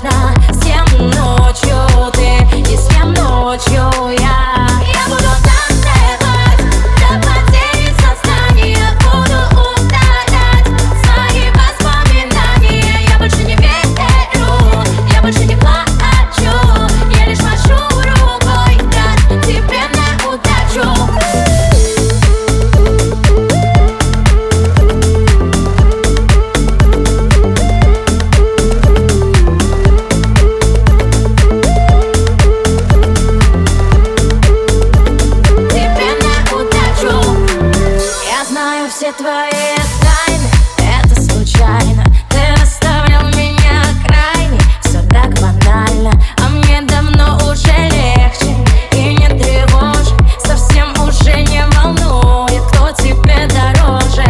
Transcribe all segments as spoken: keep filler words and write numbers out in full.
важно. С кем ночью ты и с кем ночью я. Я буду танцевать до потери сознания, буду удалять свои воспоминания. Я больше не верю, я больше не плачу, я лишь машу рукой, да, тебе на удачу. Все твои тайны, это случайно. Ты оставил меня крайне, все так банально. А мне давно уже легче и не тревожит, совсем уже не волнует, кто тебе дороже.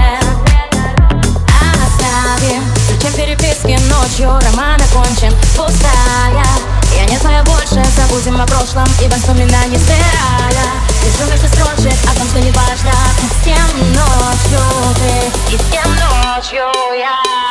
Оставим, включим переписки ночью, роман окончен, пустая. Я не знаю больше, забудем о прошлом и воспоминания стирая. Пишу между строчек о том, что не важно, с кем ночью ты и с кем ночью я.